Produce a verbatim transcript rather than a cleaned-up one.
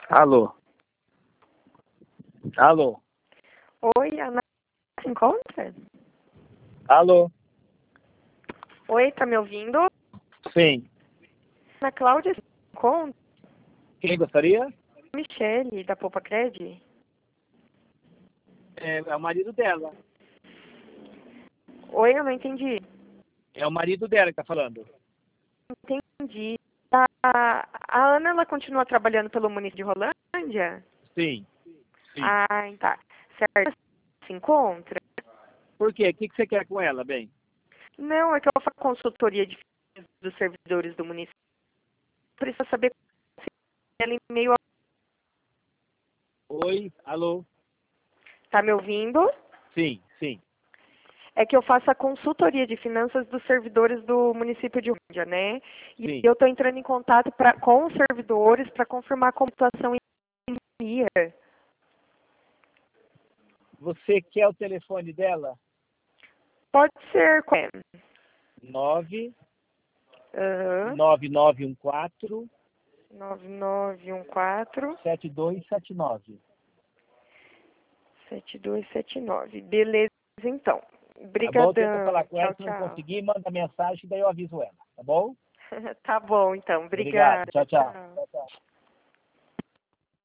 Alô? Alô? Oi, Ana se encontra? Alô? Oi, tá me ouvindo? Sim. Ana Cláudia se encontra? Quem gostaria? Michele, da Poupa Cred? É, é o marido dela. Oi, eu não entendi. É o marido dela que tá falando. Entendi. A, a Ana, ela continua trabalhando pelo município de Rolândia? Sim. Sim. Ah, tá. Certo. Se encontra? Por quê? O que que você quer com ela, bem? Não, é que eu faço consultoria de dos servidores do município. Precisa saber se ela em meio a... Oi? Alô? Tá me ouvindo? Sim, sim. É que eu faço a consultoria de finanças dos servidores do município de Rolândia, né? E Sim. eu estou entrando em contato pra, com os servidores para confirmar como a situação em dia. Você quer o telefone dela? Pode ser. É. nove Aham. nove nove um quatro nove nove um quatro, sete dois sete nove. sete dois sete nove. Beleza, então. Tá bom? Tenta Obrigadão. falar com ela, Tchau, se não tchau. conseguir, manda mensagem, daí eu aviso ela. Tá bom? Tá bom, então. Obrigado. Obrigada. Tchau, tchau. Tchau.